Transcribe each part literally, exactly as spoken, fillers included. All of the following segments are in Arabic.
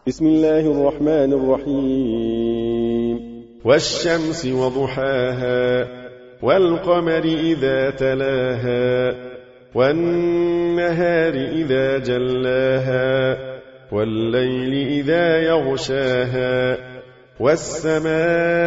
بسم الله الرحمن الرحيم والشمس وضحاها والقمر إذا تلاها والنهار إذا جلاها والليل إذا يغشاها والسماء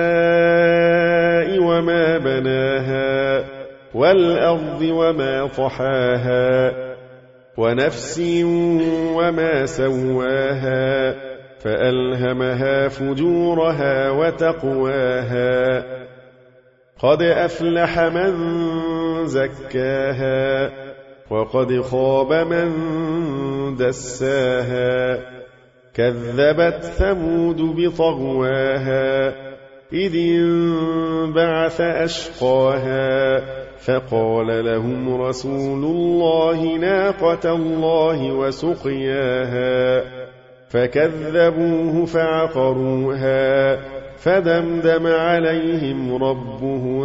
وما بناها والأرض وما طحاها ونفس وما سواها فألهمها فجورها وتقواها قد أفلح من زكاها وقد خاب من دساها كذبت ثمود بطغواها إذ انبعث أشقاها فقال لهم رسول الله ناقة الله وسقياها فكذبوه فعقروها فدمدم عليهم ربهم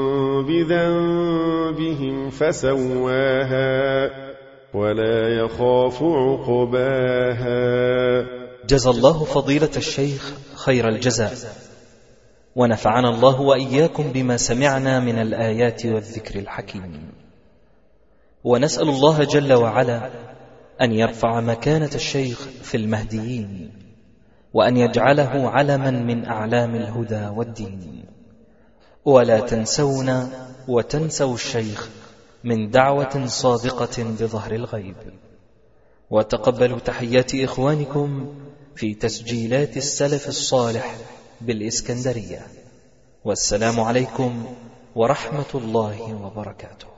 بذنبهم فسواها ولا يخاف عقباها. جزى الله فضيلة الشيخ خير الجزاء، ونفعنا الله وإياكم بما سمعنا من الآيات والذكر الحكيم، ونسأل الله جل وعلا أن يرفع مكانة الشيخ في المهديين، وأن يجعله علما من أعلام الهدى والدين. ولا تنسونا وتنسوا الشيخ من دعوة صادقة بظهر الغيب. وتقبلوا تحيات إخوانكم في تسجيلات السلف الصالح بالإسكندرية، والسلام عليكم ورحمة الله وبركاته.